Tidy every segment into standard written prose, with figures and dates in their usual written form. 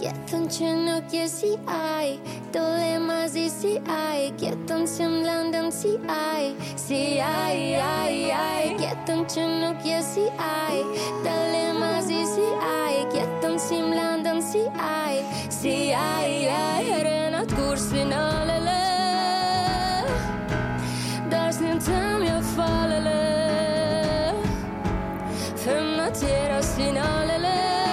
Gjetën që nuk je si aj, do dhe mazi si aj. Gjetën që m'lëndën si aj, si aj. Gjetën që nuk je si aj, do dhe mazi si aj. Gjetën që m'lëndën si aj, si aj. Renat kur si në lele, dashnjën tëm jo falele. Femna tjera si në lele,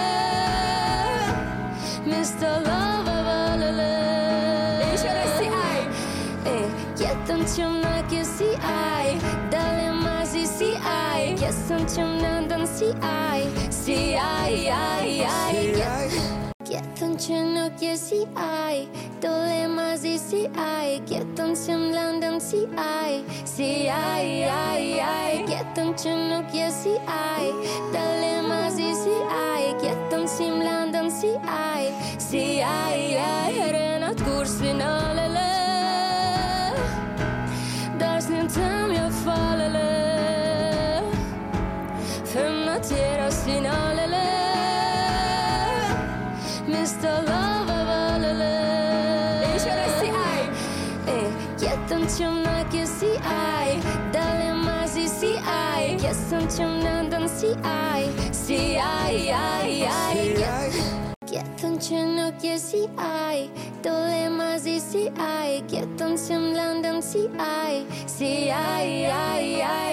Mr. Love valele. Ishore si aj. Jetën që m'nak je si aj, dale mazi si aj. Jetën që m'nëndën si aj, si aj. Jetën që nuk je si aj, dole mazi si aj. Jetën që m'lëndën si aj, si aj. Jetën që nuk je si aj, dale mazi si aj. Jetën që m'lëndën si aj, si aj. Renat kur si në lele, dashnjën tëm jo falele. Femna tjera si në lele, Mr. Love valele. Ishore si aj. Jetën që m'nak je si aj, dale mazi si aj. Jetën që m'nëndën si aj, si aj. Jetën që nuk je si aj, dole mazi si aj. Jetën që m'lëndën si aj, si aj.